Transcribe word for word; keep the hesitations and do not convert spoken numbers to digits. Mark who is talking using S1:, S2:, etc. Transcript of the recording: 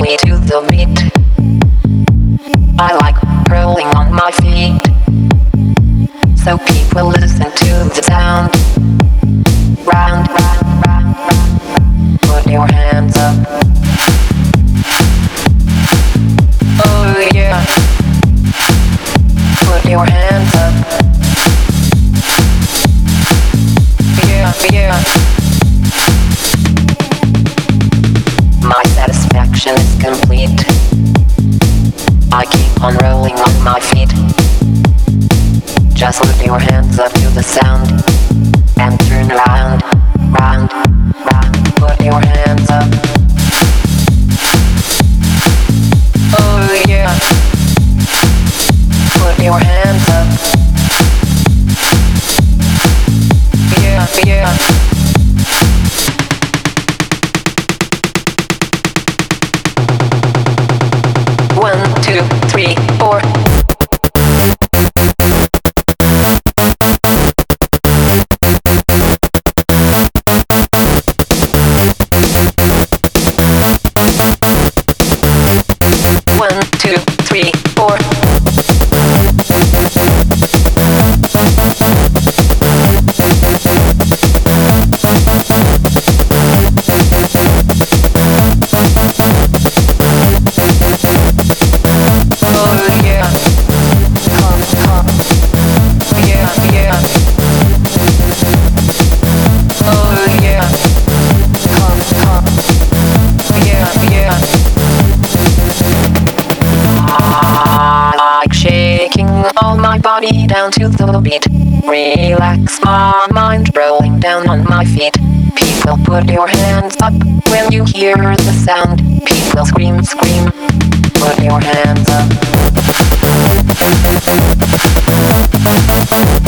S1: me to the beat. I like rolling on my feet, so people listen to the sound. Round, round, round, round. Put your hands up. Oh yeah. Put your hands up. Yeah, yeah. My satisfaction is complete. I keep on rolling on my feet. Just put your hands up to the sound and turn round, round, round. Put your hands up. Oh yeah. Put your hands up. Yeah, yeah. One, two, three, four. One, two, three, four. Oh yeah. Come, come. Yeah, yeah. Oh yeah. Come, come. Yeah, yeah. I like shaking all my body down to the beat. Relax my mind, rolling down on my feet. People, put your hands up when you hear the sound. People, scream, scream. Put your hands up.